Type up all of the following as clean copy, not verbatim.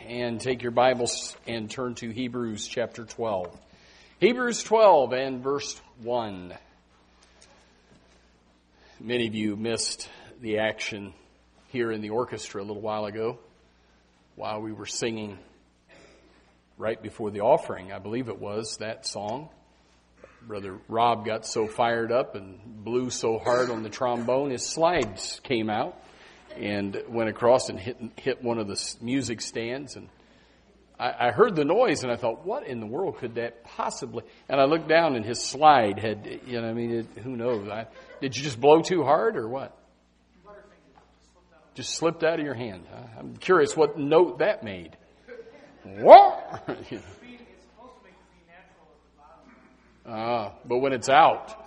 and take your Bibles and turn to Hebrews chapter 12. Hebrews 12 and verse 1. Many of you missed the action here in the orchestra a little while ago while we were singing right before the offering, I believe it was, that song. Brother Rob got so fired up and blew so hard on the trombone, his slides came out and went across and hit one of the music stands. And I heard the noise and I thought, what in the world could that possibly... And I looked down and his slide had, who knows? Did you just blow too hard or what? Just slipped out of your hand. I'm curious what note that made. What? But when it's out,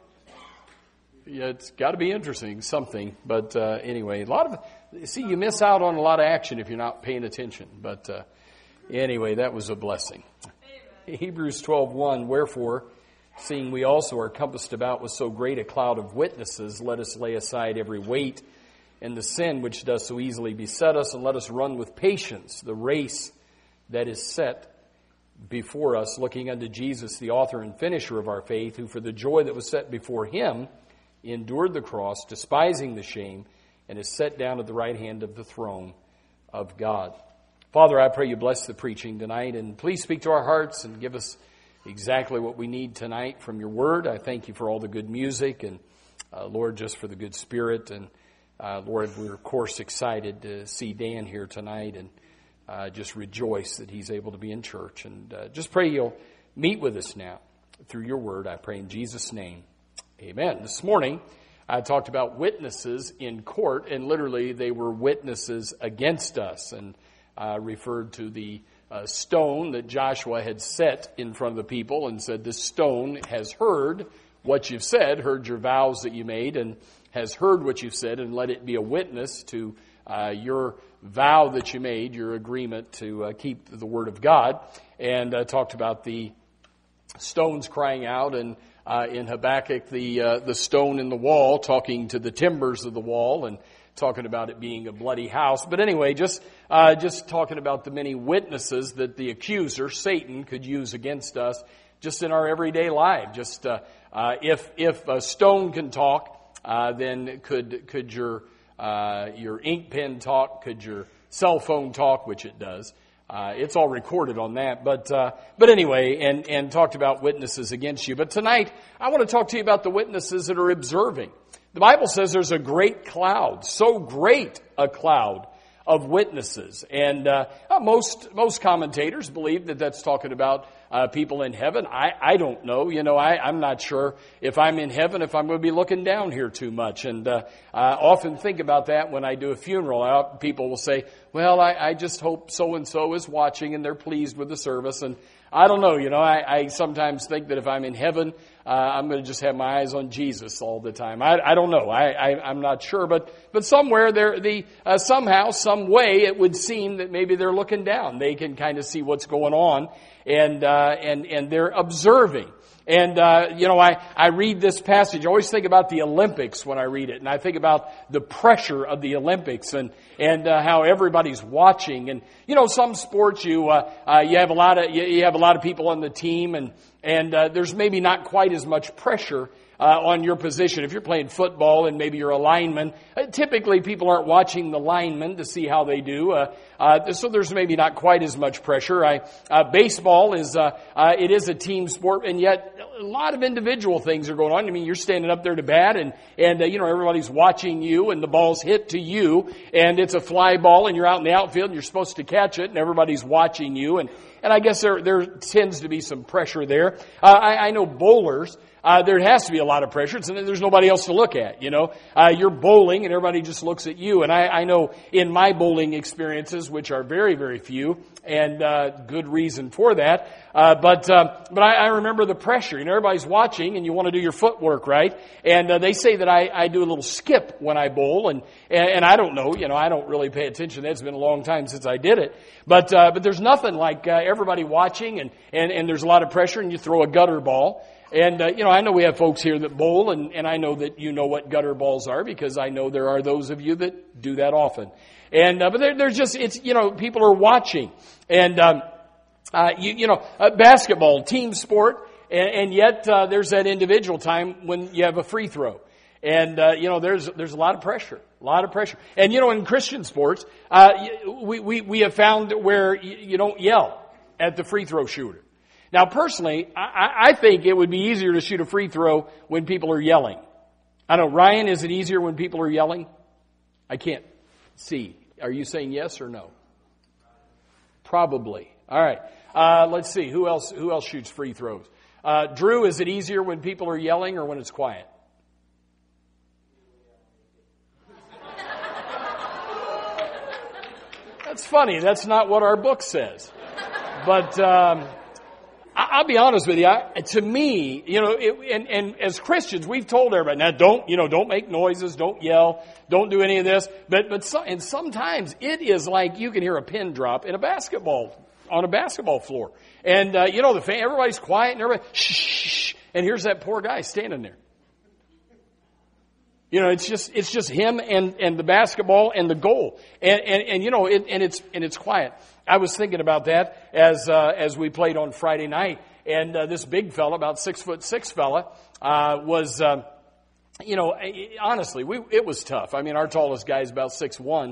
yeah, it's got to be interesting, something. But anyway, you miss out on a lot of action if you're not paying attention. But anyway, that was a blessing. Amen. Hebrews 12:1, wherefore, seeing we also are compassed about with so great a cloud of witnesses, let us lay aside every weight and the sin which does so easily beset us, and let us run with patience the race that is set before us, looking unto Jesus, the author and finisher of our faith, who for the joy that was set before him endured the cross, despising the shame, and is set down at the right hand of the throne of God. Father, I pray you bless the preaching tonight, and please speak to our hearts and give us exactly what we need tonight from your word. I thank you for all the good music, and Lord, just for the good spirit. And Lord, we're of course excited to see Dan here tonight, and just rejoice that he's able to be in church. And just pray you'll meet with us now through your word. I pray in Jesus' name. Amen. This morning, I talked about witnesses in court, and literally they were witnesses against us, and referred to the stone that Joshua had set in front of the people and said, this stone has heard what you've said, heard your vows that you made, and has heard what you've said, and let it be a witness to your vow that you made, your agreement to keep the word of God. And talked about the stones crying out, and in Habakkuk, the stone in the wall, talking to the timbers of the wall, and talking about it being a bloody house. But anyway, just talking about the many witnesses that the accuser, Satan, could use against us just in our everyday life. Just if a stone can talk, then could your ink pen talk? Could your cell phone talk? Which it does. It's all recorded on that. But anyway, and talked about witnesses against you. But tonight, I want to talk to you about the witnesses that are observing. The Bible says there's a great cloud, so great a cloud of witnesses. And most commentators believe that that's talking about people in heaven. I don't know. I'm not sure if I'm in heaven, if I'm going to be looking down here too much. And I often think about that when I do a funeral. People will say, well, I just hope so-and-so is watching and they're pleased with the service. And I don't know. I sometimes think that if I'm in heaven, I'm going to just have my eyes on Jesus all the time. I don't know. I'm not sure. But somewhere somehow, some way, it would seem that maybe they're looking down. They can kind of see what's going on, and they're observing. And, I read this passage. I always think about the Olympics when I read it. And I think about the pressure of the Olympics and how everybody's watching. And, some sports you have a lot of people on the team, and there's maybe not quite as much pressure on your position. If you're playing football and maybe you're a lineman, typically people aren't watching the linemen to see how they do. So there's maybe not quite as much pressure. Baseball is a team sport, and yet a lot of individual things are going on. I mean, you're standing up there to bat, and everybody's watching you, and the ball's hit to you, and it's a fly ball, and you're out in the outfield, and you're supposed to catch it, and everybody's watching you, and I guess there tends to be some pressure there. I know bowlers. There has to be a lot of pressure. There's nobody else to look at, You're bowling and everybody just looks at you. And I know in my bowling experiences, which are very, very few, and good reason for that, but I remember the pressure. Everybody's watching and you want to do your footwork right. And they say that I do a little skip when I bowl, and I don't know, I don't really pay attention. It's been a long time since I did it. But there's nothing like everybody watching, and there's a lot of pressure, and you throw a gutter ball. And, I know we have folks here that bowl, and I know that you know what gutter balls are, because I know there are those of you that do that often. And but there's just, it's, people are watching. And basketball, team sport, and yet there's that individual time when you have a free throw. And, there's a lot of pressure. And, in Christian sports, we have found where you don't yell at the free throw shooter. Now, personally, I think it would be easier to shoot a free throw when people are yelling. I don't know, Ryan, is it easier when people are yelling? I can't see. Are you saying yes or no? Probably. All right. Let's see. Who else shoots free throws? Drew, is it easier when people are yelling or when it's quiet? That's funny. That's not what our book says. But I'll be honest with you. To me, and as Christians, we've told everybody, now don't make noises, don't yell, don't do any of this. And sometimes it is like you can hear a pin drop on a basketball floor. And everybody's quiet and everybody shh, and here's that poor guy standing there. It's just him and the basketball and the goal. And it's quiet. I was thinking about that as we played on Friday night, and this big fella, about 6'6" fella, was honestly, it was tough. I mean, our tallest guy is about 6'1",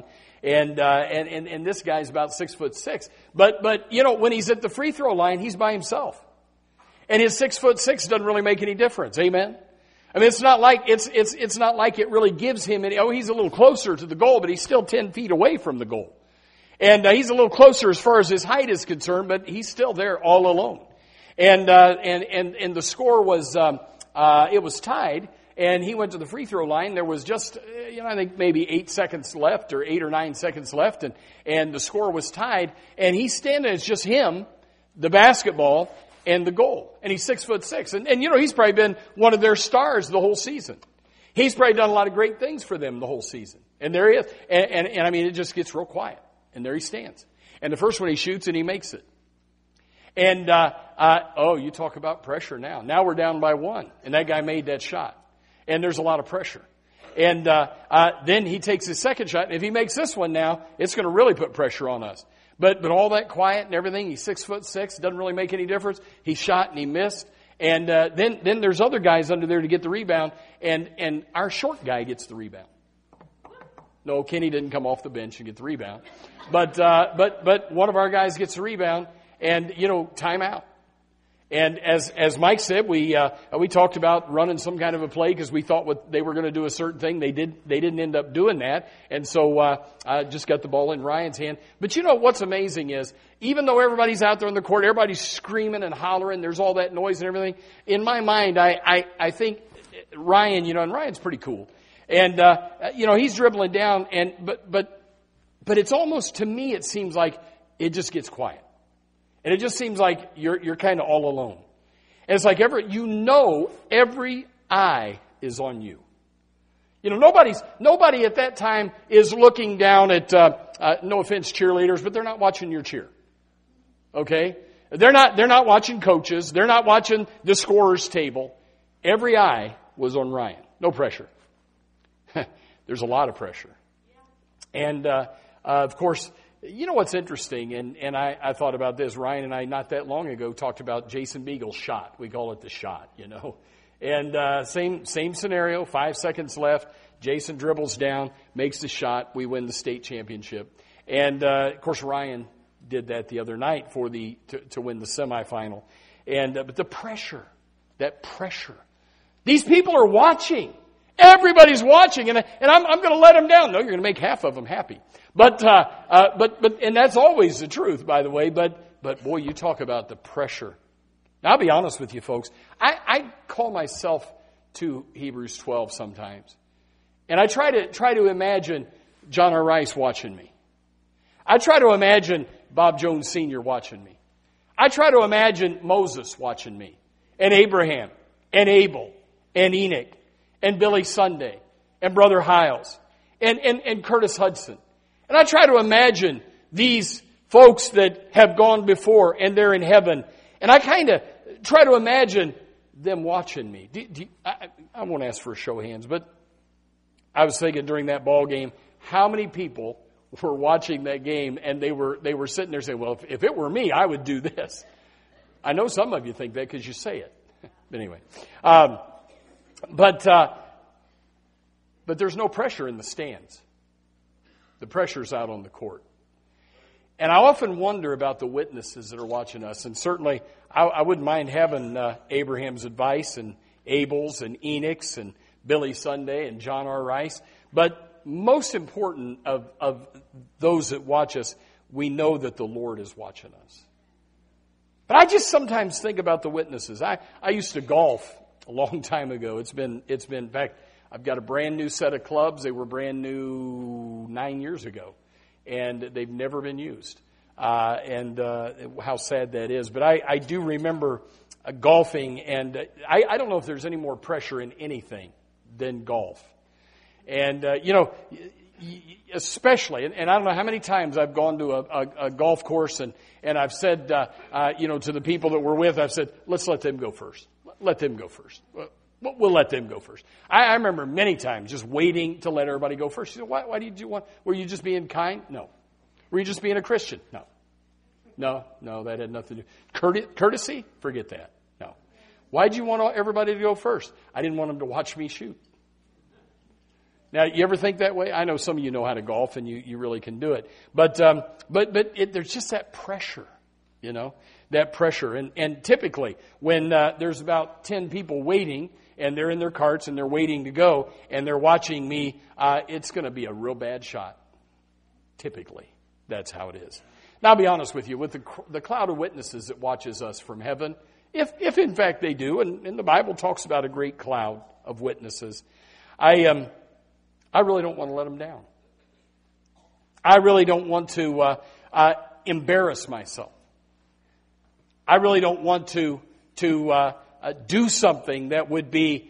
and this guy's about 6'6". But when he's at the free throw line, he's by himself, and his 6'6" doesn't really make any difference. Amen. I mean, it's not like it really gives him any. Oh, he's a little closer to the goal, but he's still 10 feet away from the goal. And he's a little closer as far as his height is concerned, but he's still there all alone. And the score was, it was tied, and he went to the free throw line. There was just, I think maybe 8 seconds left or 8 or 9 seconds left, and the score was tied. And he's standing, it's just him, the basketball, and the goal. And he's 6'6". And he's probably been one of their stars the whole season. He's probably done a lot of great things for them the whole season. And there he is. And I mean, it just gets real quiet. And there he stands. And the first one he shoots and he makes it. And, you talk about pressure now. Now we're down by 1. And that guy made that shot. And there's a lot of pressure. And, then he takes his second shot. And if he makes this one now, it's going to really put pressure on us. But all that quiet and everything, he's 6'6", doesn't really make any difference. He shot and he missed. And, then there's other guys under there to get the rebound. And our short guy gets the rebound. No, Kenny didn't come off the bench and get the rebound. But one of our guys gets the rebound and, timeout. And as Mike said, we talked about running some kind of a play because we thought they were going to do a certain thing. They didn't end up doing that. And so, I just got the ball in Ryan's hand. But what's amazing is, even though everybody's out there on the court, everybody's screaming and hollering, there's all that noise and everything. In my mind, I think Ryan, and Ryan's pretty cool. And, he's dribbling down but it's almost, to me, it seems like it just gets quiet. And it just seems like you're kind of all alone. And it's like every eye is on you. Nobody at that time is looking down at, no offense, cheerleaders, but they're not watching your cheer. Okay? They're not watching coaches. They're not watching the scorer's table. Every eye was on Ryan. No pressure. There's a lot of pressure. And, of course, what's interesting, and I thought about this. Ryan and I, not that long ago, talked about Jason Beagle's shot. We call it the shot, And same scenario, 5 seconds left. Jason dribbles down, makes the shot. We win the state championship. And, of course, Ryan did that the other night to win the semifinal. And but the pressure, that pressure. These people are watching. Everybody's watching, and I'm going to let them down. No, you're going to make half of them happy. But and that's always the truth, by the way. But boy, you talk about the pressure. Now, I'll be honest with you, folks. I call myself to Hebrews 12 sometimes, and I try to imagine John R. Rice watching me. I try to imagine Bob Jones Sr. watching me. I try to imagine Moses watching me, and Abraham, and Abel, and Enoch, and Billy Sunday, and Brother Hiles, and Curtis Hudson. And I try to imagine these folks that have gone before and they're in heaven. And I kind of try to imagine them watching me. I won't ask for a show of hands, but I was thinking during that ball game, how many people were watching that game, and they were sitting there saying, well, if it were me, I would do this. I know some of you think that because you say it. But anyway. But there's no pressure in the stands. The pressure's out on the court. And I often wonder about the witnesses that are watching us. And certainly, I wouldn't mind having Abraham's advice and Abel's and Enoch's and Billy Sunday and John R. Rice. But most important of those that watch us, we know that the Lord is watching us. But I just sometimes think about the witnesses. I used to golf a long time ago. It's been in fact, I've got a brand new set of clubs. They were brand new 9 years ago, and they've never been used. And how sad that is. But I do remember golfing, and I don't know if there's any more pressure in anything than golf. And, especially, and I don't know how many times I've gone to a golf course and I've said, to the people that we're with, I've said, let's let them go first. Let them go first. We'll let them go first. I remember many times just waiting to let everybody go first. You said, why did you want, were you just being kind? No. Were you just being a Christian? No, that had nothing to do. Courtesy? Forget that. No. Why did you want everybody to go first? I didn't want them to watch me shoot. Now, you ever think that way? I know some of you know how to golf, and you really can do it. But there's just that pressure, that pressure. And typically, when there's about 10 people waiting, and they're in their carts, and they're waiting to go, and they're watching me, it's going to be a real bad shot. Typically, that's how it is. Now, I'll be honest with you, with the cloud of witnesses that watches us from heaven, if in fact they do, and the Bible talks about a great cloud of witnesses, I really don't want to let them down. I really don't want to embarrass myself. I really don't want to do something that would be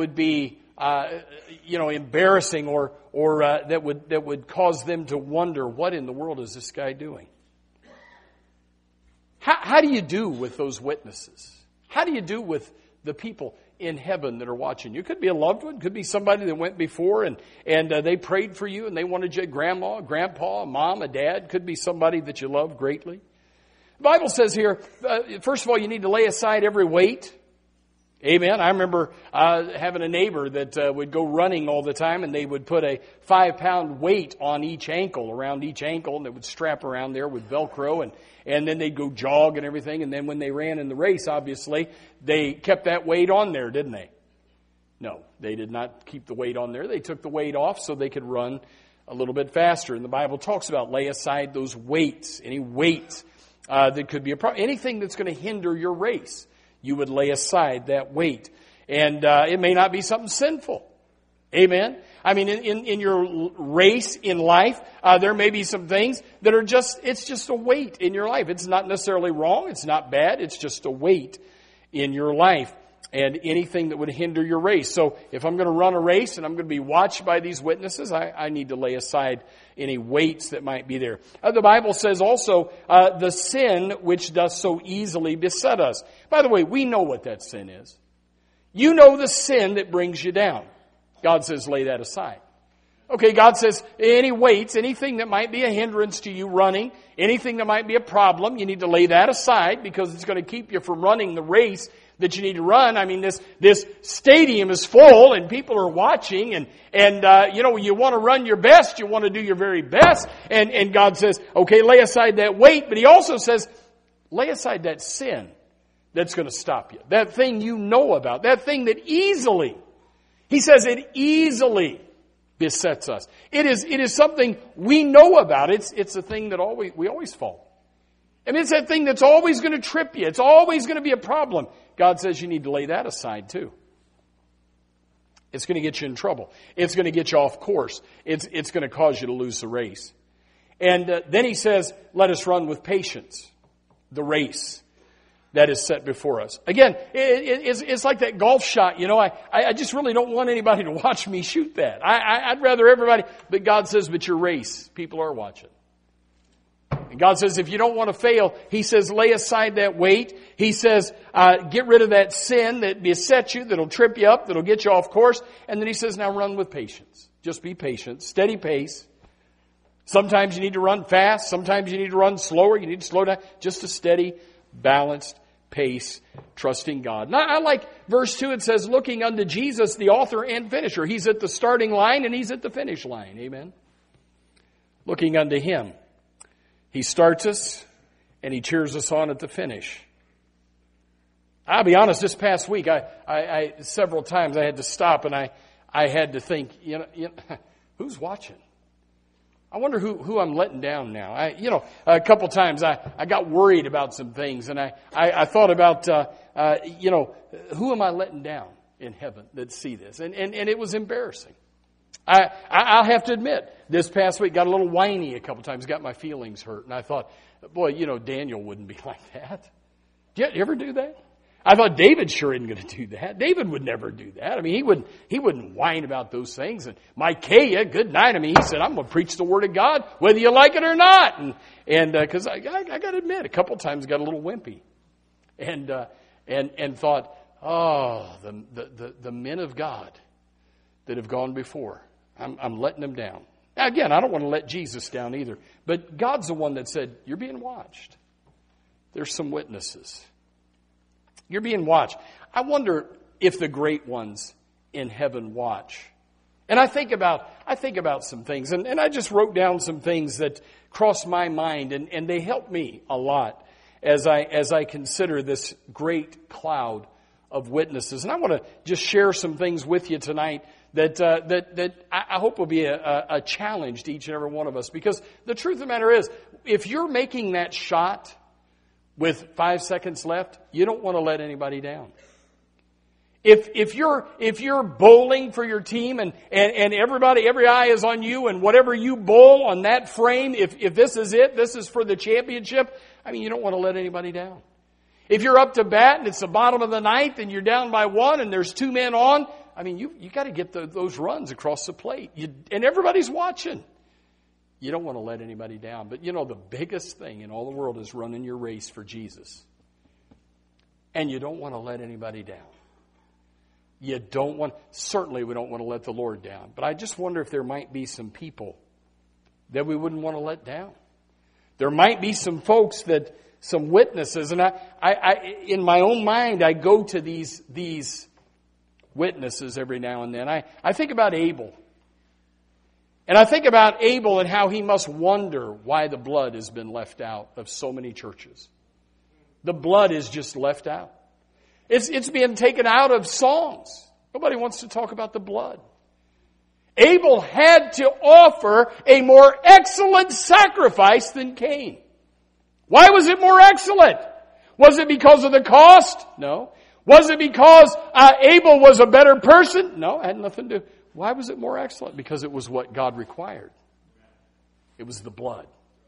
embarrassing or that would cause them to wonder, what in the world is this guy doing? How do you do with those witnesses? How do you do with the people in heaven that are watching you? Could be a loved one, could be somebody that went before and they prayed for you and they wanted you, grandma, grandpa, a mom, a dad. Could be somebody that you love greatly. The Bible says here, first of all, you need to lay aside every weight. Amen. I remember having a neighbor that would go running all the time, and they would put a 5-pound weight on each ankle, around each ankle, and they would strap around there with Velcro, and then they'd go jog and everything. And then when they ran in the race, obviously, they kept that weight on there, didn't they? No, they did not keep the weight on there. They took the weight off so they could run a little bit faster. And the Bible talks about lay aside those weights, any weight that could be a problem, anything that's going to hinder your race. You would lay aside that weight. And it may not be something sinful. Amen? I mean, in your race in life, there may be some things that are it's just a weight in your life. It's not necessarily wrong. It's not bad. It's just a weight in your life. And anything that would hinder your race. So if I'm going to run a race and I'm going to be watched by these witnesses, I need to lay aside any weights that might be there. The Bible says also, the sin which does so easily beset us. By the way, we know what that sin is. You know the sin that brings you down. God says, lay that aside. Okay, God says, any weights, anything that might be a hindrance to you running, anything that might be a problem, you need to lay that aside because it's going to keep you from running the race that you need to run. I mean, this stadium is full and people are watching and you want to run your best. You want to do your very best. And God says, okay, lay aside that weight. But He also says, lay aside that sin that's going to stop you. That thing you know about. That thing that easily, He says it easily besets us. It is something we know about. It's a thing that we always fall. I mean, it's that thing that's always going to trip you. It's always going to be a problem. God says you need to lay that aside too. It's going to get you in trouble. It's going to get you off course. It's going to cause you to lose the race. And then He says, let us run with patience the race that is set before us. Again, it's like that golf shot. I just really don't want anybody to watch me shoot that. I'd rather everybody, but God says, but your race, people are watching. And God says, if you don't want to fail, He says, lay aside that weight. He says, get rid of that sin that besets you, that'll trip you up, that'll get you off course. And then He says, now run with patience. Just be patient, steady pace. Sometimes you need to run fast. Sometimes you need to run slower. You need to slow down. Just a steady, balanced pace, trusting God. Now, I like verse 2. It says, looking unto Jesus, the author and finisher. He's at the starting line and He's at the finish line. Amen. Looking unto Him. He starts us and He cheers us on at the finish. I'll be honest, this past week, I several times I had to stop and I had to think, you know, who's watching? I wonder who I'm letting down now. A couple times I got worried about some things, and I thought about, who am I letting down in heaven that see this? And it was embarrassing. I'll have to admit, this past week got a little whiny a couple times, got my feelings hurt, and I thought, boy, Daniel wouldn't be like that. Did you ever do that? I thought David sure isn't going to do that. David would never do that. I mean, he wouldn't whine about those things. And Micaiah, good night. I mean, he said, I'm going to preach the word of God, whether you like it or not. And because I got to admit, a couple times got a little wimpy, and thought, oh, the men of God that have gone before, I'm letting them down. Now, again, I don't want to let Jesus down either. But God's the one that said, you're being watched. There's some witnesses. You're being watched. I wonder if the great ones in heaven watch. And I think about some things, and I just wrote down some things that crossed my mind, and they help me a lot as I consider this great cloud of witnesses. And I want to just share some things with you tonight that I hope will be a challenge to each and every one of us. Because the truth of the matter is, if you're making that shot with 5 seconds left, you don't want to let anybody down. If you're bowling for your team and every eye is on you, and whatever you bowl on that frame, if this is it, this is for the championship, I mean, you don't want to let anybody down. If you're up to bat and it's the bottom of the ninth and you're down by 1 and there's 2 men on, I mean, you got to get those runs across the plate. And everybody's watching. You don't want to let anybody down. But the biggest thing in all the world is running your race for Jesus. And you don't want to let anybody down. Certainly we don't want to let the Lord down. But I just wonder if there might be some people that we wouldn't want to let down. There might be some folks some witnesses. And I in my own mind, I go to these witnesses every now and then. I think about Abel. And I think about Abel and how he must wonder why the blood has been left out of so many churches. The blood is just left out. It's being taken out of songs. Nobody wants to talk about the blood. Abel had to offer a more excellent sacrifice than Cain. Why was it more excellent? Was it because of the cost? No. Was it because Abel was a better person? No, it had nothing to do. Why was it more excellent? Because it was what God required. It was the blood.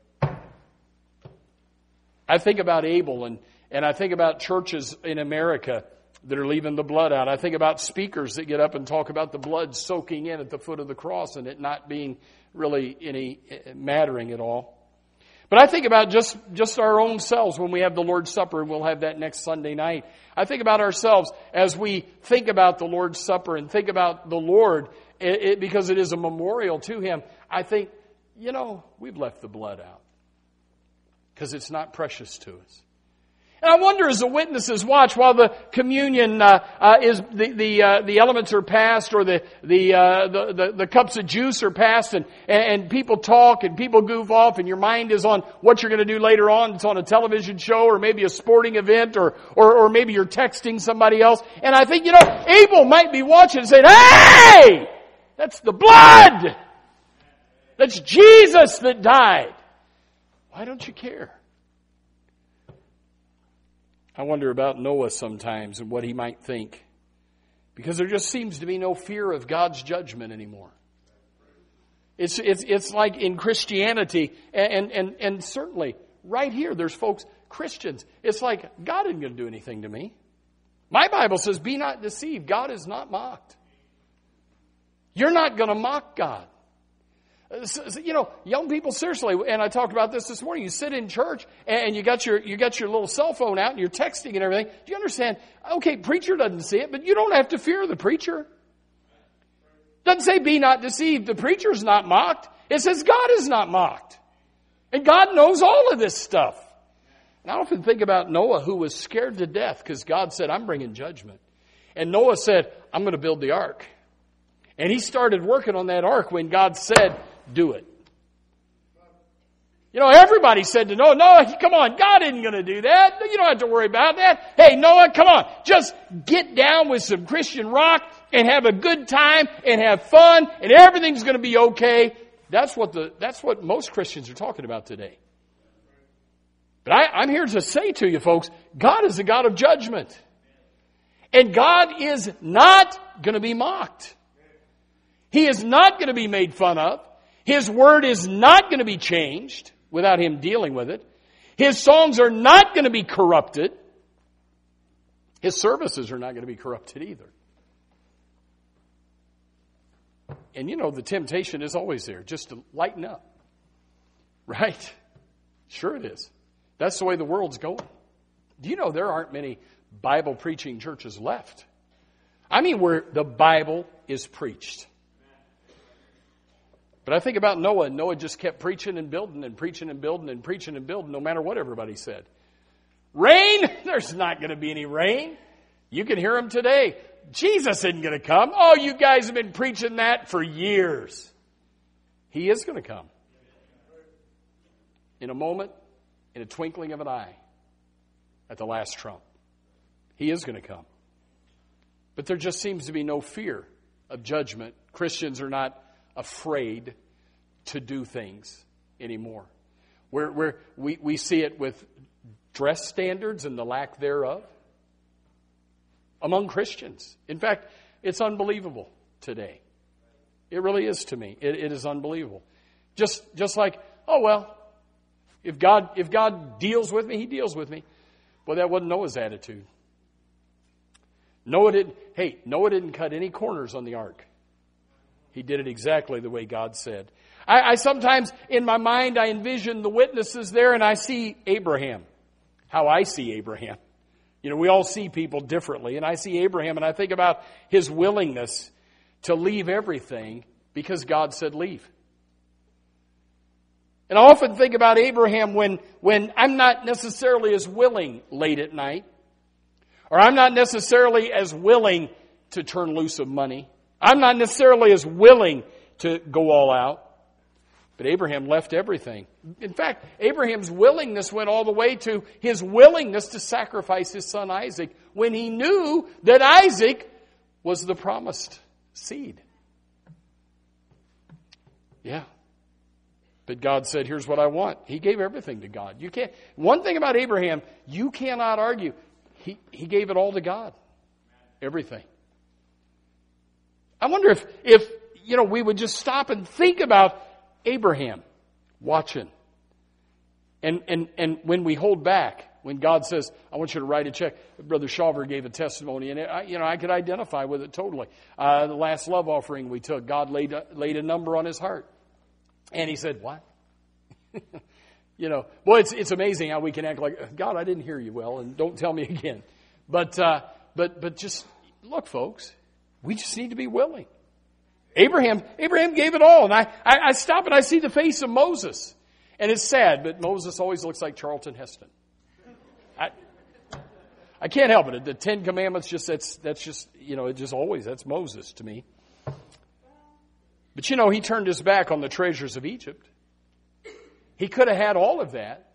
I think about Abel and I think about churches in America that are leaving the blood out. I think about speakers that get up and talk about the blood soaking in at the foot of the cross and it not being really any mattering at all. But I think about just our own selves when we have the Lord's Supper, and we'll have that next Sunday night. I think about ourselves as we think about the Lord's Supper and think about the Lord, because it is a memorial to Him. I think, we've left the blood out because it's not precious to us. And I wonder, as the witnesses watch while the communion is the elements are passed, or the cups of juice are passed, and people talk and people goof off, and your mind is on what you're going to do later on. It's on a television show or maybe a sporting event, or maybe you're texting somebody else. And I think Abel might be watching and saying, "Hey, that's the blood. That's Jesus that died. Why don't you care?" I wonder about Noah sometimes and what he might think, because there just seems to be no fear of God's judgment anymore. It's like in Christianity, and certainly right here, there's folks, Christians. It's like, God isn't going to do anything to me. My Bible says, "Be not deceived. God is not mocked." You're not going to mock God. Young people, seriously, and I talked about this morning, you sit in church and you got your little cell phone out and you're texting and everything. Do you understand? Okay, preacher doesn't see it, but you don't have to fear the preacher. Doesn't say be not deceived. The preacher's not mocked. It says God is not mocked. And God knows all of this stuff. And I often think about Noah, who was scared to death because God said, I'm bringing judgment. And Noah said, I'm going to build the ark. And he started working on that ark when God said, do it. You know, everybody said to Noah, come on, God isn't going to do that. You don't have to worry about that. Hey, Noah, come on. Just get down with some Christian rock and have a good time and have fun and everything's going to be okay. That's what most Christians are talking about today. But I'm here to say to you folks, God is a God of judgment. And God is not going to be mocked. He is not going to be made fun of. His word is not going to be changed without Him dealing with it. His songs are not going to be corrupted. His services are not going to be corrupted either. And you know, the temptation is always there, just to lighten up. Right? Sure it is. That's the way the world's going. Do you know there aren't many Bible preaching churches left? I mean, where the Bible is preached. But I think about Noah, and Noah just kept preaching and building and preaching and building and preaching and building, no matter what everybody said. Rain? There's not going to be any rain. You can hear them today. Jesus isn't going to come. Oh, you guys have been preaching that for years. He is going to come. In a moment, in a twinkling of an eye, at the last trump. He is going to come. But there just seems to be no fear of judgment. Christians are not afraid to do things anymore. We see it with dress standards and the lack thereof among Christians. In fact, it's unbelievable today. It really is to me. It is unbelievable. Just like, oh well, if God deals with me, He deals with me. Well, that wasn't Noah's attitude. Noah didn't cut any corners on the ark. He did it exactly the way God said. I sometimes, in my mind, I envision the witnesses there and I see Abraham. How I see Abraham. You know, we all see people differently. And I see Abraham and I think about his willingness to leave everything because God said leave. And I often think about Abraham when I'm not necessarily as willing late at night. Or I'm not necessarily as willing to turn loose of money. I'm not necessarily as willing to go all out. But Abraham left everything. In fact, Abraham's willingness went all the way to his willingness to sacrifice his son Isaac when he knew that Isaac was the promised seed. Yeah. But God said, here's what I want. He gave everything to God. You can't. One thing about Abraham, you cannot argue. He gave it all to God. Everything. I wonder if we would just stop and think about Abraham watching. And when we hold back, when God says, I want you to write a check. Brother Shawver gave a testimony, and I could identify with it totally. The last love offering we took, God laid a number on his heart. And he said, what? Boy, it's amazing how we can act like, God, I didn't hear you well, and don't tell me again. But just look, folks, we just need to be willing. Abraham gave it all. And I stop and I see the face of Moses. And it's sad, but Moses always looks like Charlton Heston. I can't help it. The Ten Commandments, that's Moses to me. But he turned his back on the treasures of Egypt. He could have had all of that.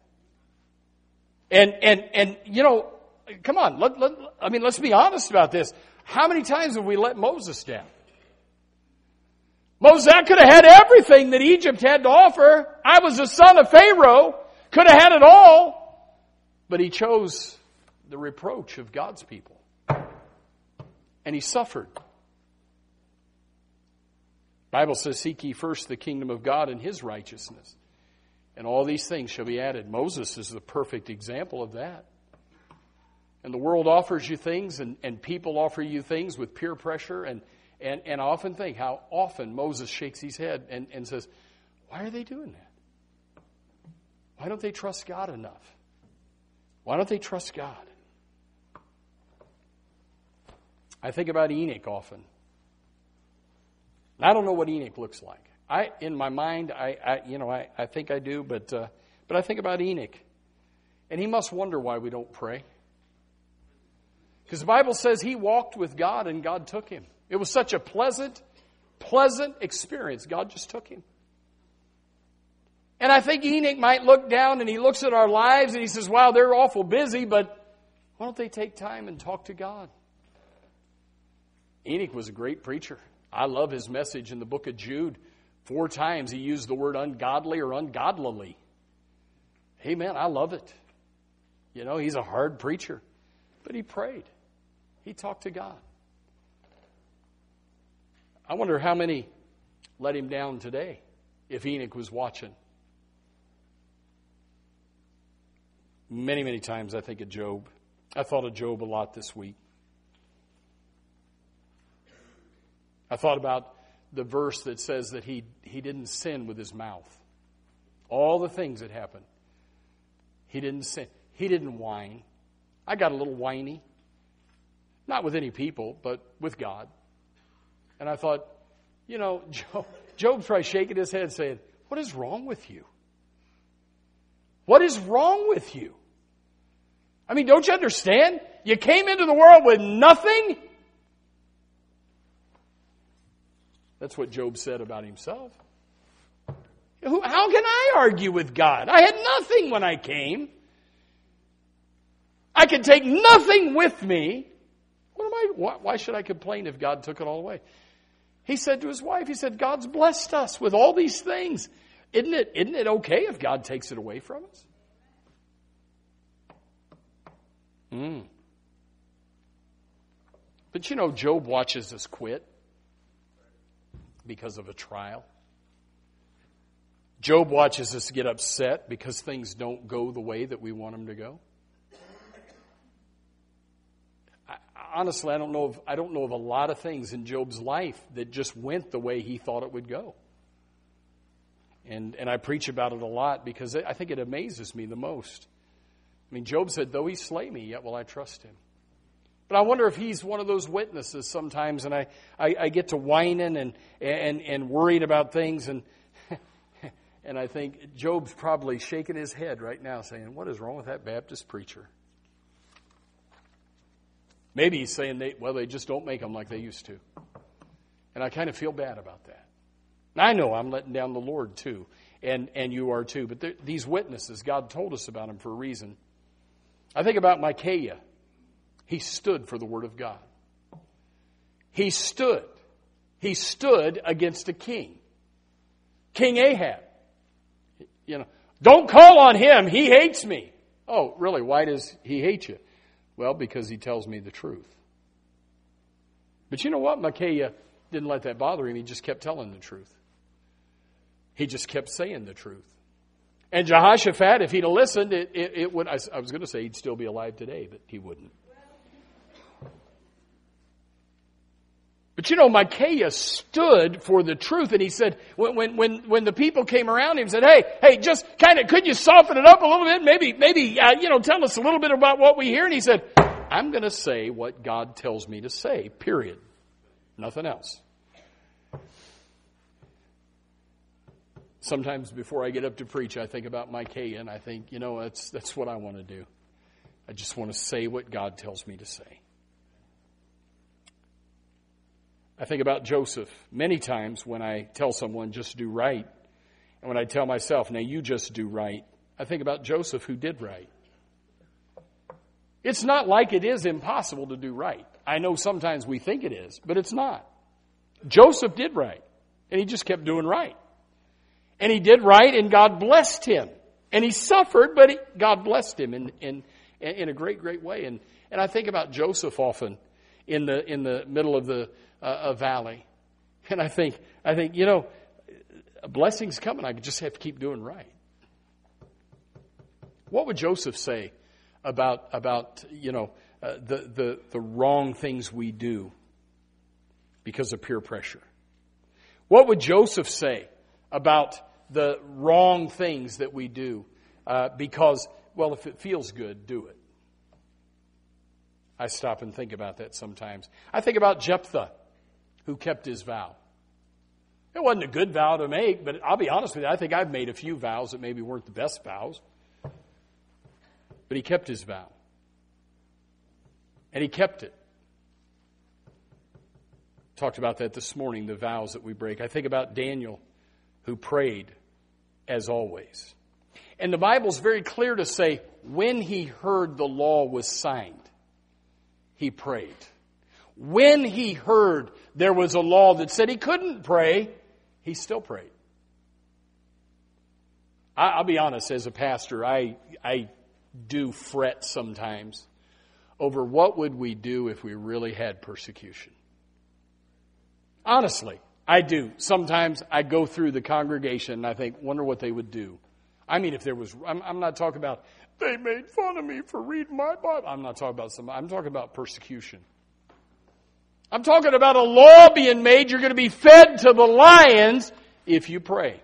And come on, let's be honest about this. How many times have we let Moses down? Moses, I could have had everything that Egypt had to offer. I was the son of Pharaoh. Could have had it all. But he chose the reproach of God's people. And he suffered. The Bible says, seek ye first the kingdom of God and his righteousness. And all these things shall be added. Moses is the perfect example of that. And the world offers you things and people offer you things with peer pressure. And I often think how often Moses shakes his head and says, why are they doing that? Why don't they trust God enough? Why don't they trust God? I think about Enoch often. I don't know what Enoch looks like. in my mind, I think I do, but I think about Enoch. And he must wonder why we don't pray. Because the Bible says he walked with God and God took him. It was such a pleasant experience. God just took him. And I think Enoch might look down and he looks at our lives and he says, wow, they're awful busy, but why don't they take time and talk to God? Enoch was a great preacher. I love his message in the book of Jude. 4 times he used the word ungodly or ungodlily. Amen. I love it. He's a hard preacher. But he prayed. He talked to God. I wonder how many let him down today if Enoch was watching. Many, many times I think of Job. I thought of Job a lot this week. I thought about the verse that says that he didn't sin with his mouth. All the things that happened. He didn't sin. He didn't whine. I got a little whiny. Not with any people, but with God. And I thought, Job's probably shaking his head saying, what is wrong with you? What is wrong with you? I mean, don't you understand? You came into the world with nothing. That's what Job said about himself. How can I argue with God? I had nothing when I came. I could take nothing with me. Why should I complain if God took it all away? He said to his wife, he said, God's blessed us with all these things. Isn't it okay if God takes it away from us? But Job watches us quit because of a trial. Job watches us get upset because things don't go the way that we want them to go. Honestly, I don't know of a lot of things in Job's life that just went the way he thought it would go. And I preach about it a lot because I think it amazes me the most. I mean, Job said, though he slay me, yet will I trust him. But I wonder if he's one of those witnesses sometimes, and I get to whining and worried about things, and and I think Job's probably shaking his head right now saying, what is wrong with that Baptist preacher? Maybe he's saying, they just don't make them like they used to. And I kind of feel bad about that. And I know I'm letting down the Lord too, and you are too. But these witnesses, God told us about them for a reason. I think about Micaiah. He stood for the Word of God. He stood. He stood against a king. King Ahab. Don't call on him. He hates me. Oh, really? Why does he hate you? Well, because he tells me the truth. But you know what? Micaiah didn't let that bother him. He just kept telling the truth. He just kept saying the truth. And Jehoshaphat, if he'd have listened, it would. I was going to say he'd still be alive today, but he wouldn't. But Micaiah stood for the truth, and he said, when the people came around him, said, hey, just kind of, could you soften it up a little bit? Maybe, tell us a little bit about what we hear. And he said, I'm going to say what God tells me to say, period. Nothing else. Sometimes before I get up to preach, I think about Micaiah, and I think, that's what I want to do. I just want to say what God tells me to say. I think about Joseph many times when I tell someone just do right. And when I tell myself, now you just do right. I think about Joseph who did right. It's not like it is impossible to do right. I know sometimes we think it is, but it's not. Joseph did right. And he just kept doing right. And he did right and God blessed him. And he suffered, but God blessed him in a great, great way. And I think about Joseph often in the middle of a valley. And I think, a blessing's coming. I just have to keep doing right. What would Joseph say about the wrong things we do because of peer pressure? What would Joseph say about the wrong things that we do because, if it feels good, do it? I stop and think about that sometimes. I think about Jephthah, who kept his vow. It wasn't a good vow to make, but I'll be honest with you, I think I've made a few vows that maybe weren't the best vows. But he kept his vow. And he kept it. Talked about that this morning, the vows that we break. I think about Daniel, who prayed as always. And the Bible's very clear to say, when he heard the law was signed, he prayed. When he heard there was a law that said he couldn't pray, he still prayed. I'll be honest, as a pastor, I do fret sometimes over what would we do if we really had persecution. Honestly, I do. Sometimes I go through the congregation and I think, wonder what they would do. I mean, if there was, I'm not talking about, they made fun of me for reading my Bible. I'm not talking about somebody. I'm talking about persecution. I'm talking about a law being made. You're going to be fed to the lions if you pray.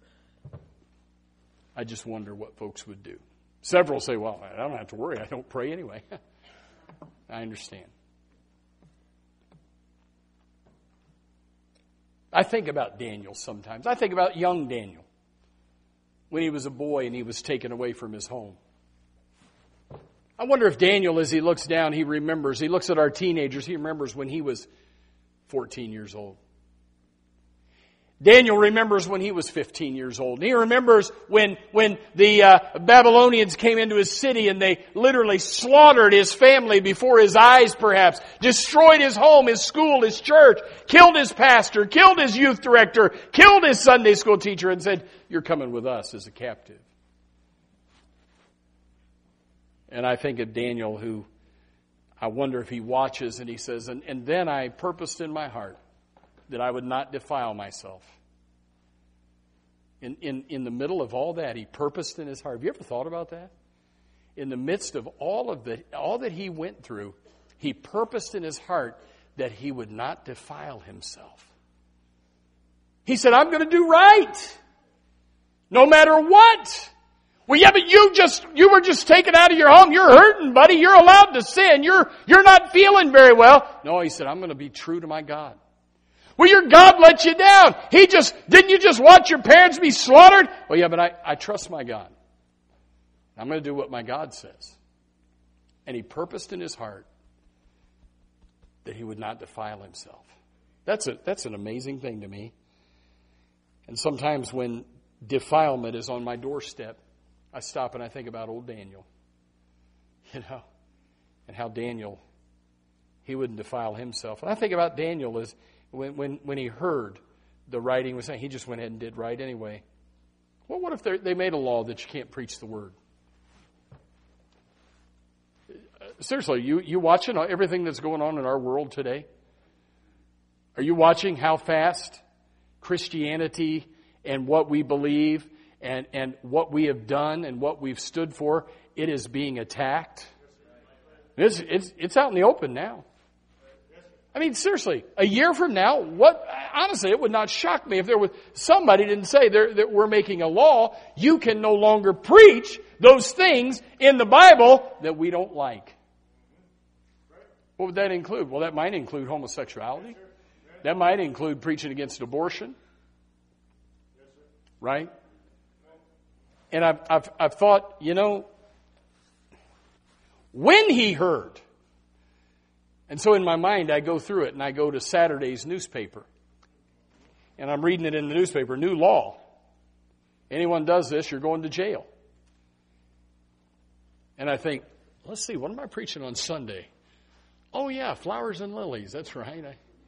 I just wonder what folks would do. Several say, well, I don't have to worry. I don't pray anyway. I understand. I think about Daniel sometimes. I think about young Daniel when he was a boy and he was taken away from his home. I wonder if Daniel, as he looks down, he remembers. He looks at our teenagers. He remembers when he was 14 years old. Daniel remembers when he was 15 years old. And he remembers when the Babylonians came into his city and they literally slaughtered his family before his eyes, perhaps. Destroyed his home, his school, his church. Killed his pastor. Killed his youth director. Killed his Sunday school teacher and said, you're coming with us as a captive. And I think of Daniel, who I wonder if he watches and he says, and then I purposed in my heart that I would not defile myself. In the middle of all that, he purposed in his heart. Have you ever thought about that? In the midst of all that he went through, he purposed in his heart that he would not defile himself. He said, I'm going to do right, no matter what. Well, yeah, but you were just taken out of your home. You're hurting, buddy. You're allowed to sin. You're not feeling very well. No, he said, I'm going to be true to my God. Well, your God let you down. Didn't you just watch your parents be slaughtered? Well, yeah, but I trust my God. I'm going to do what my God says. And he purposed in his heart that he would not defile himself. That's an amazing thing to me. And sometimes when defilement is on my doorstep, I stop and I think about old Daniel, and how Daniel, he wouldn't defile himself. And I think about Daniel as when he heard the writing was saying, he just went ahead and did right anyway. Well, what if they made a law that you can't preach the word? Seriously, you watching everything that's going on in our world today? Are you watching how fast Christianity and what we believe and what we have done and what we've stood for, it is being attacked? It's out in the open now. I mean, seriously, a year from now, honestly, it would not shock me if there was somebody didn't say that we're making a law. You can no longer preach those things in the Bible that we don't like. What would that include? Well, that might include homosexuality. That might include preaching against abortion. Right? And I've thought, when he heard. And so in my mind, I go through it and I go to Saturday's newspaper. And I'm reading it in the newspaper, new law. Anyone does this, you're going to jail. And I think, let's see, what am I preaching on Sunday? Oh yeah, flowers and lilies, that's right.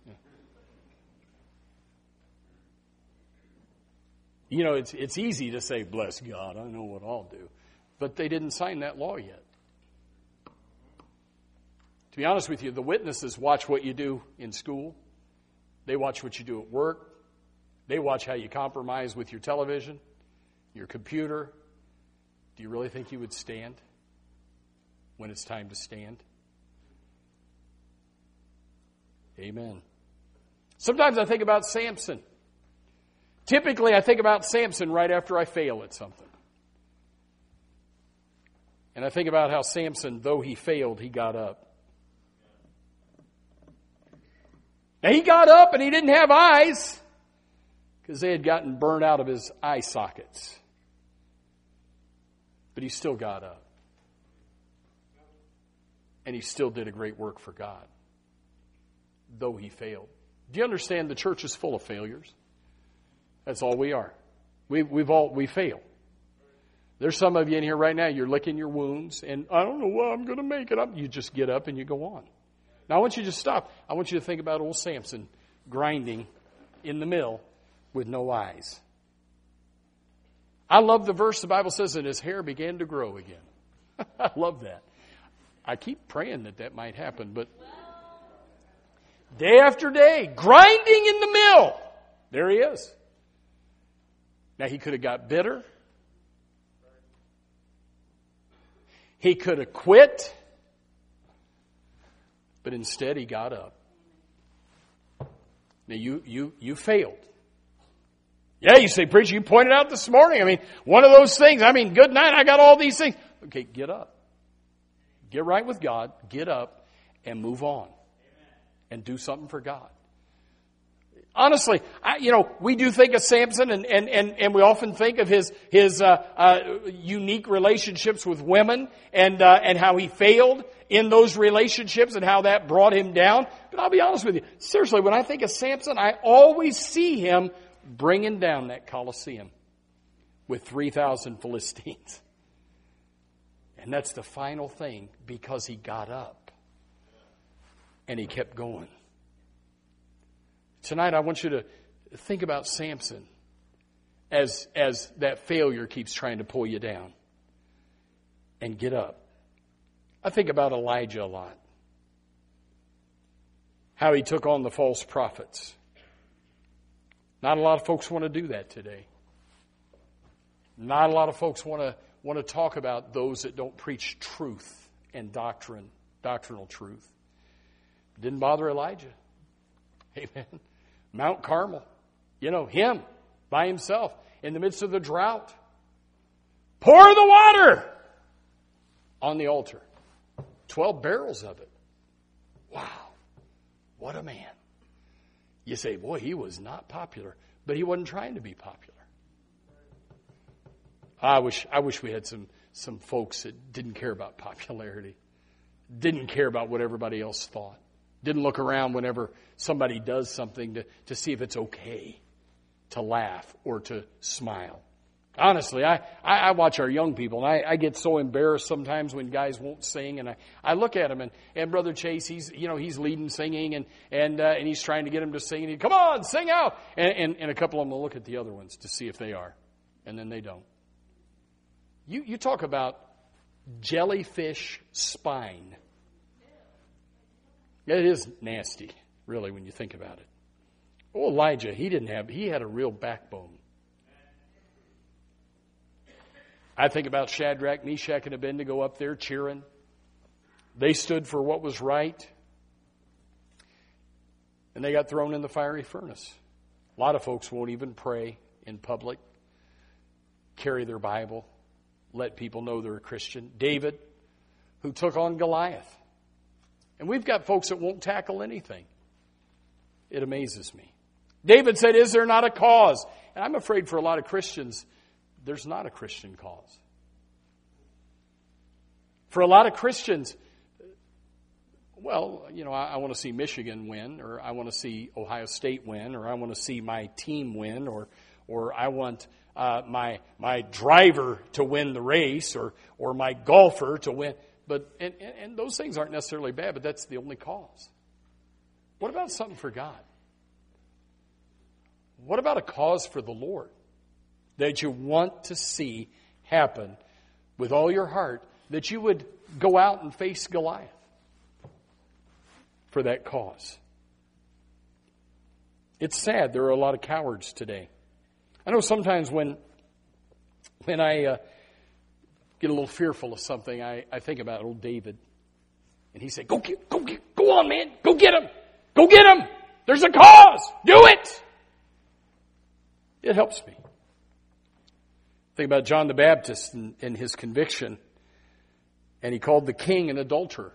It's easy to say, bless God, I know what I'll do. But they didn't sign that law yet. To be honest with you, the witnesses watch what you do in school. They watch what you do at work. They watch how you compromise with your television, your computer. Do you really think you would stand when it's time to stand? Amen. Sometimes I think about Samson. Typically, I think about Samson right after I fail at something. And I think about how Samson, though he failed, he got up. Now, he got up and he didn't have eyes. because they had gotten burned out of his eye sockets. But he still got up. And he still did a great work for God, though he failed. Do you understand the church is full of failures? That's all we are. We fail. There's some of you in here right now, you're licking your wounds, and I don't know why I'm going to make it up. You just get up and you go on. Now I want you to stop. I want you to think about old Samson grinding in the mill with no eyes. I love the verse the Bible says that his hair began to grow again. I love that. I keep praying that might happen, but day after day, grinding in the mill. There he is. Now he could have got bitter. He could have quit. But instead he got up. Now you failed. Yeah, you say, preacher, you pointed out this morning. I mean, one of those things. I mean, good night, I got all these things. Okay, get up. Get right with God, get up, and move on. And do something for God. Honestly, we do think of Samson, and we often think of his unique relationships with women, and how he failed in those relationships, and how that brought him down. But I'll be honest with you, seriously, when I think of Samson, I always see him bringing down that Colosseum with 3,000 Philistines. And that's the final thing, because he got up and he kept going. Tonight I want you to think about Samson as that failure keeps trying to pull you down. And get up. I think about Elijah a lot. How he took on the false prophets. Not a lot of folks want to do that today. Not a lot of folks want to talk about those that don't preach truth and doctrinal truth. Didn't bother Elijah. Amen. Mount Carmel. Him by himself in the midst of the drought. Pour the water on the altar. 12 barrels of it. Wow. What a man. You say, boy, he was not popular. But he wasn't trying to be popular. I wish we had some folks that didn't care about popularity. Didn't care about what everybody else thought. Didn't look around whenever somebody does something to see if it's okay to laugh or to smile. Honestly, I watch our young people, and I get so embarrassed sometimes when guys won't sing, and I look at them, and Brother Chase, he's leading singing, and he's trying to get them to sing, and he, come on, sing out, and a couple of them will look at the other ones to see if they are, and then they don't. You talk about jellyfish spine. It is nasty, really, when you think about it. Oh, Elijah, he had a real backbone. I think about Shadrach, Meshach, and Abednego up there cheering. They stood for what was right. And they got thrown in the fiery furnace. A lot of folks won't even pray in public, carry their Bible, let people know they're a Christian. David, who took on Goliath. And we've got folks that won't tackle anything. It amazes me. David said, is there not a cause? And I'm afraid for a lot of Christians, there's not a Christian cause. For a lot of Christians, well, I want to see Michigan win, or I want to see Ohio State win, or I want to see my team win, or I want my driver to win the race, or my golfer to win. But and those things aren't necessarily bad, but that's the only cause. What about something for God? What about a cause for the Lord that you want to see happen with all your heart, that you would go out and face Goliath for that cause? It's sad there are a lot of cowards today. I know sometimes when I get a little fearful of something, I think about old David. And he said, go on, man. Go get him. Go get him. There's a cause. Do it. It helps me. Think about John the Baptist and his conviction. And he called the king an adulterer.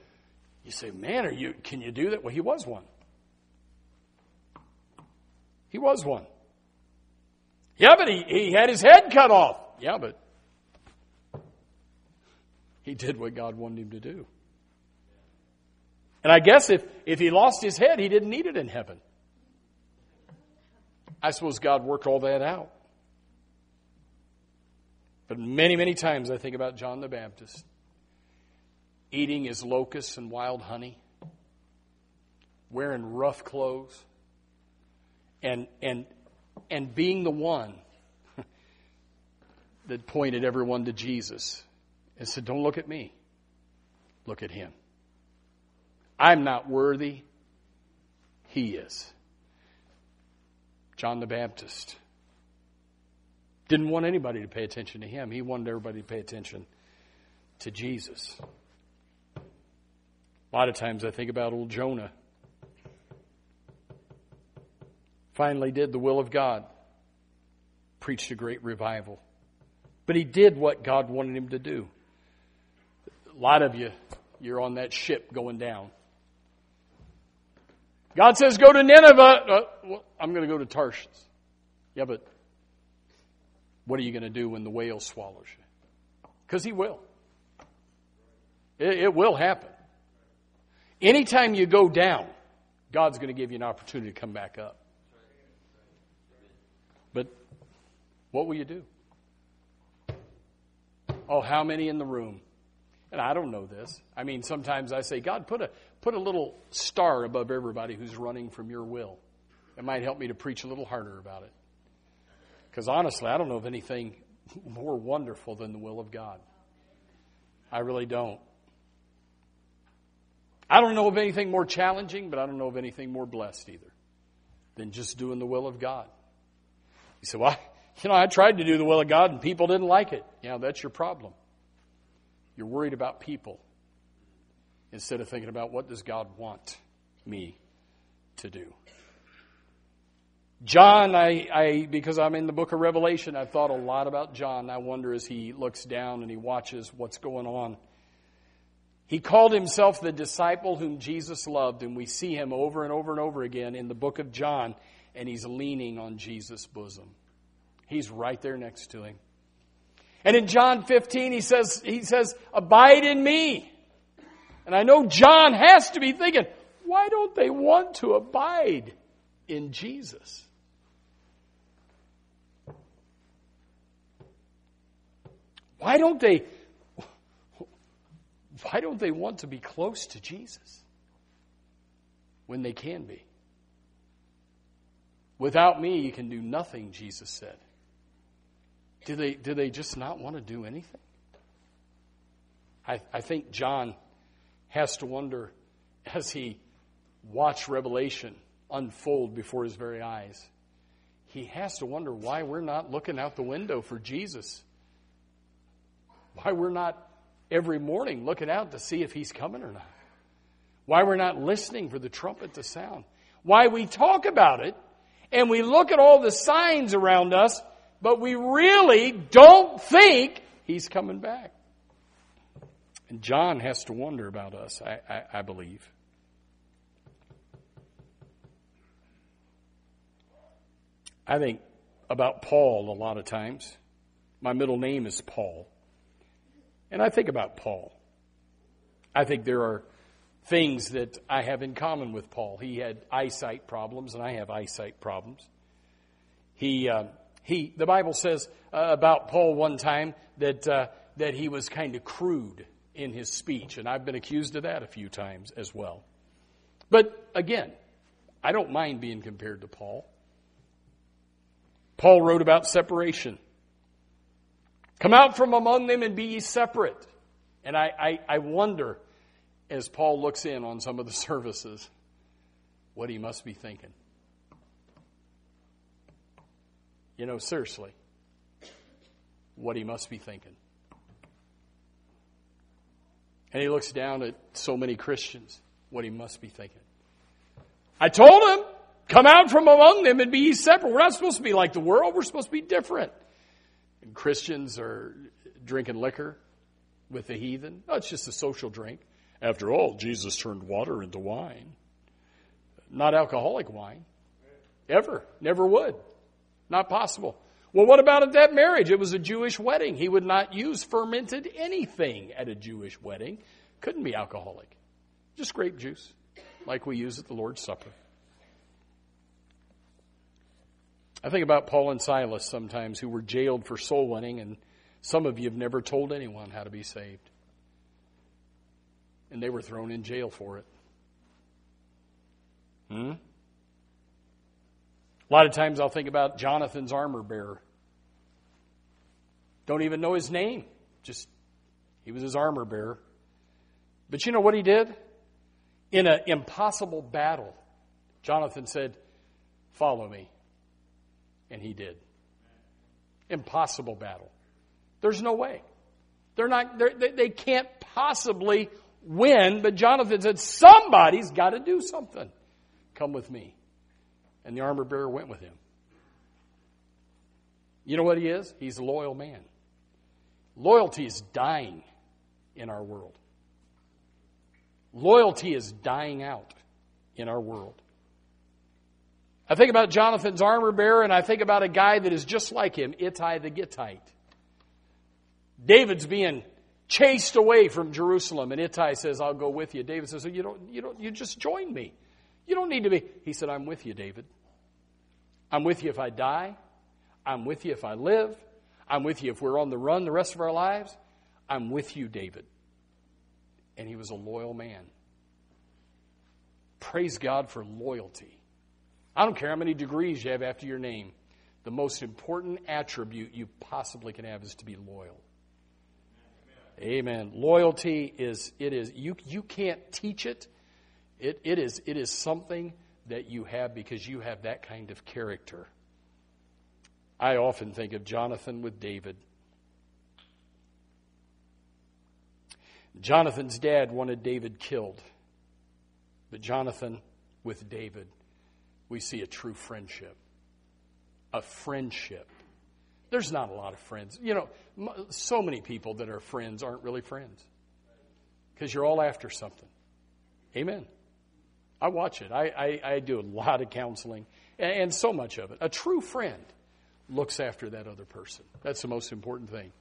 You say, man, can you do that? Well, he was one. He was one. Yeah, but he had his head cut off. Yeah, but he did what God wanted him to do. And I guess if he lost his head, he didn't need it in heaven. I suppose God worked all that out. But many, many times I think about John the Baptist eating his locusts and wild honey, wearing rough clothes, and being the one that pointed everyone to Jesus and said, don't look at me, look at him. I'm not worthy, he is. John the Baptist didn't want anybody to pay attention to him. He wanted everybody to pay attention to Jesus. A lot of times I think about old Jonah. Finally did the will of God. Preached a great revival. But he did what God wanted him to do. A lot of you, you're on that ship going down. God says, go to Nineveh. Well, I'm going to go to Tarshish. Yeah, but what are you going to do when the whale swallows you? Because he will. It will happen. Anytime you go down, God's going to give you an opportunity to come back up. But what will you do? Oh, how many in the room? And I don't know this. I mean, sometimes I say, God, put a little star above everybody who's running from your will. It might help me to preach a little harder about it. Because honestly, I don't know of anything more wonderful than the will of God. I really don't. I don't know of anything more challenging, but I don't know of anything more blessed either than just doing the will of God. You say, well, I tried to do the will of God and people didn't like it. Yeah, that's your problem. You're worried about people instead of thinking about what does God want me to do. John, because I'm in the book of Revelation, I've thought a lot about John. I wonder as he looks down and he watches what's going on. He called himself the disciple whom Jesus loved, and we see him over and over and over again in the book of John, and he's leaning on Jesus' bosom. He's right there next to him. And in John 15, he says, abide in me. And I know John has to be thinking, why don't they want to abide in Jesus? Why don't they want to be close to Jesus when they can be? Without me, you can do nothing, Jesus said. Do they just not want to do anything? I think John has to wonder as he watched Revelation unfold before his very eyes. He has to wonder why we're not looking out the window for Jesus. Why we're not every morning looking out to see if he's coming or not. Why we're not listening for the trumpet to sound. Why we talk about it and we look at all the signs around us, but we really don't think he's coming back. And John has to wonder about us, I believe. I think about Paul a lot of times. My middle name is Paul. And I think about Paul. I think there are things that I have in common with Paul. He had eyesight problems, and I have eyesight problems. The Bible says about Paul one time that he was kind of crude in his speech, and I've been accused of that a few times as well. But again, I don't mind being compared to Paul. Paul wrote about separation. Come out from among them and be ye separate. And I wonder, as Paul looks in on some of the services, what he must be thinking. Seriously, what he must be thinking. And he looks down at so many Christians, what he must be thinking. I told him, come out from among them and be ye separate. We're not supposed to be like the world. We're supposed to be different. And Christians are drinking liquor with the heathen. Oh, it's just a social drink. After all, Jesus turned water into wine. Not alcoholic wine. Ever. Never would. Not possible. Well, what about at that marriage? It was a Jewish wedding. He would not use fermented anything at a Jewish wedding. Couldn't be alcoholic. Just grape juice, like we use at the Lord's Supper. I think about Paul and Silas sometimes, who were jailed for soul winning, and some of you have never told anyone how to be saved. And they were thrown in jail for it. A lot of times I'll think about Jonathan's armor bearer. Don't even know his name. Just, he was his armor bearer. But you know what he did? In an impossible battle, Jonathan said, "Follow me." And he did. Impossible battle. There's no way. They can't possibly win. But Jonathan said, somebody's got to do something. Come with me. And the armor bearer went with him. You know what he is? He's a loyal man. Loyalty is dying in our world. Loyalty is dying out in our world. I think about Jonathan's armor bearer, and I think about a guy that is just like him, Ittai the Gittite. David's being chased away from Jerusalem, and Ittai says, "I'll go with you." David says, "You just join me. You don't need to be." He said, "I'm with you, David. I'm with you if I die. I'm with you if I live. I'm with you if we're on the run the rest of our lives. I'm with you, David." And he was a loyal man. Praise God for loyalty. I don't care how many degrees you have after your name. The most important attribute you possibly can have is to be loyal. Amen. Loyalty you can't teach it. It is something that you have because you have that kind of character. I often think of Jonathan with David. Jonathan's dad wanted David killed. But Jonathan with David, we see a true friendship. A friendship. There's not a lot of friends. You know, so many people that are friends aren't really friends. Because you're all after something. Amen. I watch it. I do a lot of counseling. And so much of it. A true friend looks after that other person. That's the most important thing.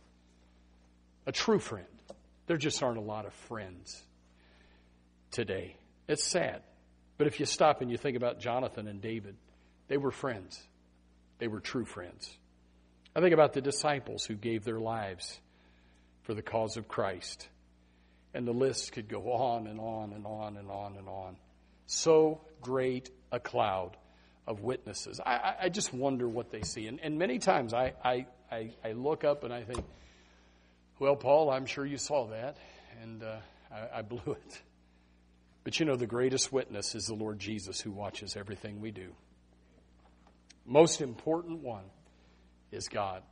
A true friend. There just aren't a lot of friends today. It's sad. But if you stop and you think about Jonathan and David, they were friends. They were true friends. I think about the disciples who gave their lives for the cause of Christ. And the list could go on and on and on and on and on. So great a cloud of witnesses. I just wonder what they see. And many times I look up and I think, well, Paul, I'm sure you saw that. And I blew it. But you know, the greatest witness is the Lord Jesus, who watches everything we do. Most important one is God.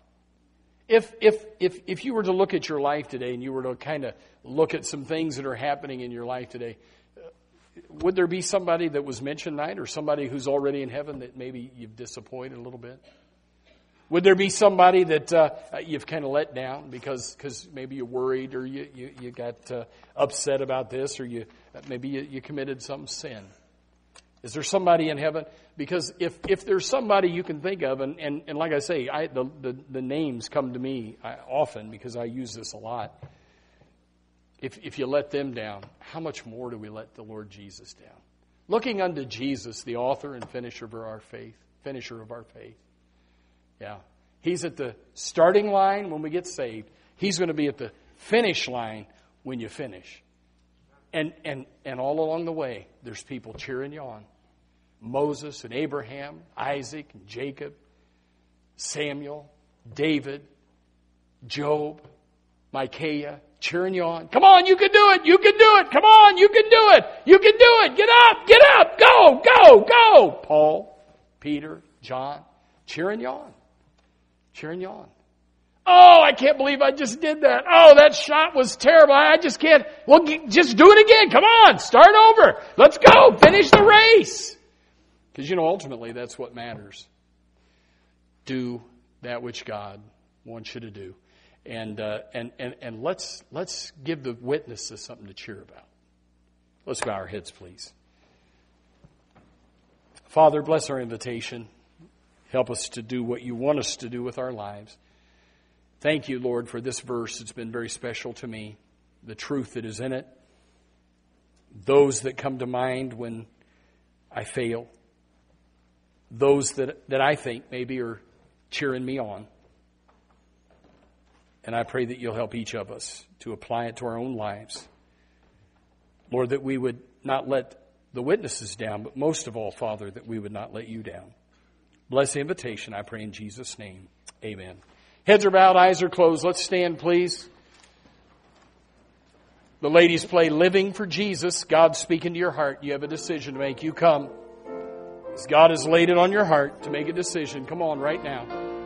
If you were to look at your life today and you were to kind of look at some things that are happening in your life today, would there be somebody that was mentioned tonight, or somebody who's already in heaven that maybe you've disappointed a little bit? Would there be somebody that you've kind of let down because maybe you're worried, or you got upset about this, or maybe you committed some sin? Is there somebody in heaven? Because if there's somebody you can think of, and like I say, the names come to me often because I use this a lot. If you let them down, how much more do we let the Lord Jesus down? Looking unto Jesus, the author and finisher of our faith. Yeah. He's at the starting line when we get saved. He's going to be at the finish line when you finish. And all along the way, there's people cheering you on. Moses and Abraham, Isaac and Jacob, Samuel, David, Job, Micaiah, cheering you on. Come on, you can do it. You can do it. Come on, you can do it. You can do it. Get up. Go. Paul, Peter, John, cheering you on. Cheering you on. Oh, I can't believe I just did that. Oh, that shot was terrible. I just can't. Well, just do it again. Come on, start over. Let's go. Finish the race. Because, ultimately, that's what matters. Do that which God wants you to do. And let's give the witnesses something to cheer about. Let's bow our heads, please. Father, bless our invitation. Help us to do what you want us to do with our lives. Thank you, Lord, for this verse. It's been very special to me. The truth that is in it. Those that come to mind when I fail. Those that I think maybe are cheering me on. And I pray that you'll help each of us to apply it to our own lives. Lord, that we would not let the witnesses down, but most of all, Father, that we would not let you down. Bless the invitation, I pray in Jesus' name. Amen. Heads are bowed, eyes are closed. Let's stand, please. The ladies play Living for Jesus. God's speaking to your heart. You have a decision to make. You come. As God has laid it on your heart to make a decision. Come on right now.